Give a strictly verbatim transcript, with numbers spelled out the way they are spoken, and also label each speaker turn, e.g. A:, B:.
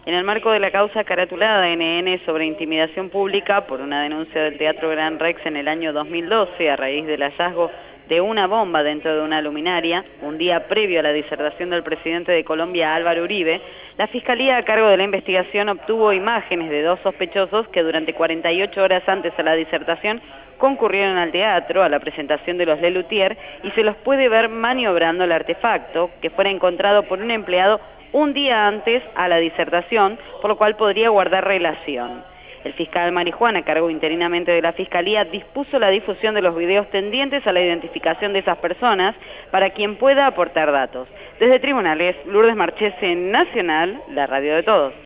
A: En el marco de la causa caratulada de N N sobre intimidación pública por una denuncia del Teatro Gran Rex en el año dos mil doce a raíz del hallazgo de una bomba dentro de una luminaria, un día previo a la disertación del presidente de Colombia, Álvaro Uribe, la Fiscalía a cargo de la investigación obtuvo imágenes de dos sospechosos que durante cuarenta y ocho horas antes a la disertación concurrieron al teatro a la presentación de los Lelutier y se los puede ver maniobrando el artefacto que fuera encontrado por un empleado un día antes a la disertación, por lo cual podría guardar relación. El fiscal Marijuana, a cargo interinamente de la Fiscalía, dispuso la difusión de los videos tendientes a la identificación de esas personas para quien pueda aportar datos. Desde Tribunales, Lourdes Marchese, Nacional, la radio de todos.